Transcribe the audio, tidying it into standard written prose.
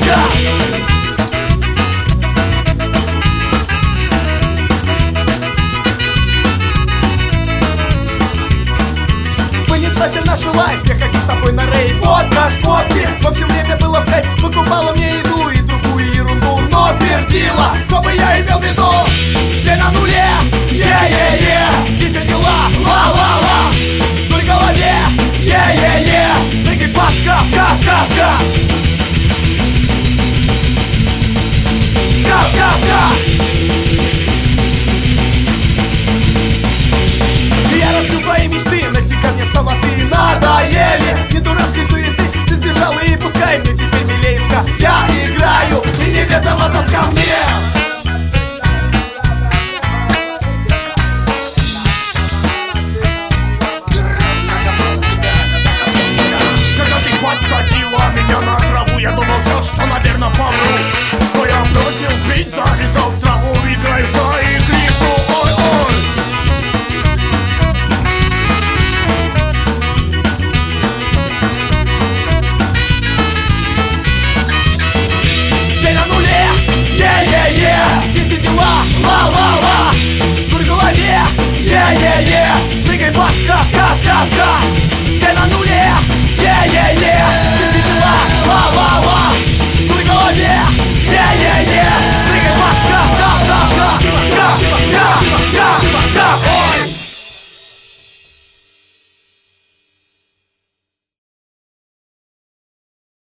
сказка. Понеслась наша лайф, я хочу с тобой на рейв. Водка, шмотки, в общем время было в кайф. Покупала мне еду и другую ерунду, но твердила, что бы я имел в виду. День на нуле, е-е-е, и все дела, ла-ла-ла. Дурь в голове, е-е-е, прыгай, пашка, сказка. Сказка. Я раскрыл твои мечты, нафига мне стала ты надоели. Не дурацкой суеты, ты сбежала и пускай мне теперь милейска. Я играю, и неведомо тоска мне. Когда ты подсадила меня на траву, я думал, что, наверное, помру.